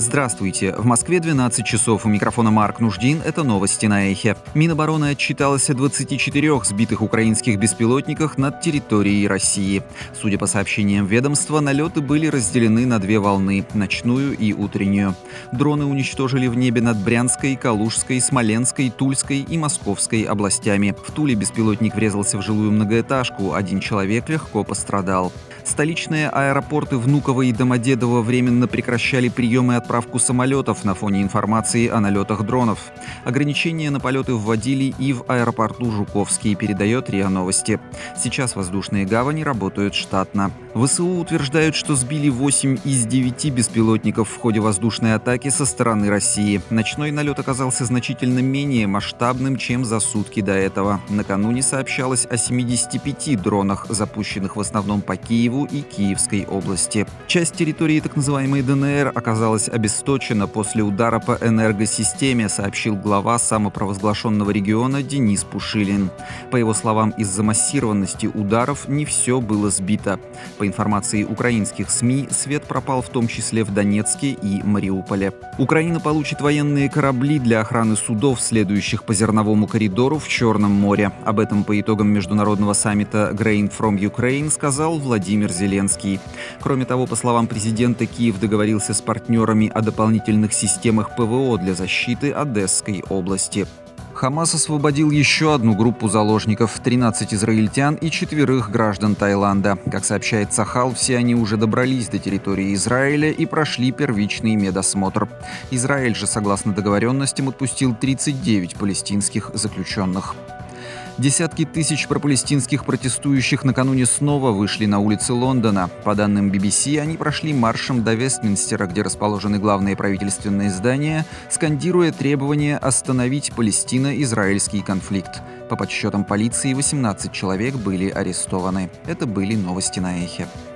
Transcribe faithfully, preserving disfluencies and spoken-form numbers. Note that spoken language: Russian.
Здравствуйте. В Москве двенадцать часов. У микрофона Марк Нуждин. Это новости на Эхе. Минобороны отчиталось о двадцати четырёх сбитых украинских беспилотниках над территорией России. Судя по сообщениям ведомства, налеты были разделены на две волны – ночную и утреннюю. Дроны уничтожили в небе над Брянской, Калужской, Смоленской, Тульской и Московской областями. В Туле беспилотник врезался в жилую многоэтажку. Один человек легко пострадал. Столичные аэропорты Внуково и Домодедово временно прекращали прием и отправку самолетов на фоне информации о налетах дронов. Ограничения на полеты вводили и в аэропорту Жуковский, передает РИА Новости. Сейчас воздушные гавани работают штатно. ВСУ утверждают, что сбили восемь из девяти беспилотников в ходе воздушной атаки со стороны России. Ночной налет оказался значительно менее масштабным, чем за сутки до этого. Накануне сообщалось о семидесяти пяти дронах, запущенных в основном по Киеву и Киевской области. Часть территории так называемой ДНР оказалась обесточена после удара по энергосистеме, сообщил глава самопровозглашенного региона Денис Пушилин. По его словам, из-за массированности ударов не все было сбито. По информации украинских СМИ, свет пропал в том числе в Донецке и Мариуполе. Украина получит военные корабли для охраны судов, следующих по зерновому коридору в Черном море. Об этом по итогам международного саммита Grain from Ukraine сказал Владимир Зеленский. Кроме того, по словам президента, Киев договорился с партнерами о дополнительных системах ПВО для защиты Одесской области. Хамас освободил еще одну группу заложников – тринадцать израильтян и четверых граждан Таиланда. Как сообщает Сахал, все они уже добрались до территории Израиля и прошли первичный медосмотр. Израиль же, согласно договоренностям, отпустил тридцать девять палестинских заключенных. Десятки тысяч пропалестинских протестующих накануне снова вышли на улицы Лондона. По данным би би си, они прошли маршем до Вестминстера, где расположены главные правительственные здания, скандируя требование остановить палестино-израильский конфликт. По подсчетам полиции, восемнадцать человек были арестованы. Это были новости на Эхе.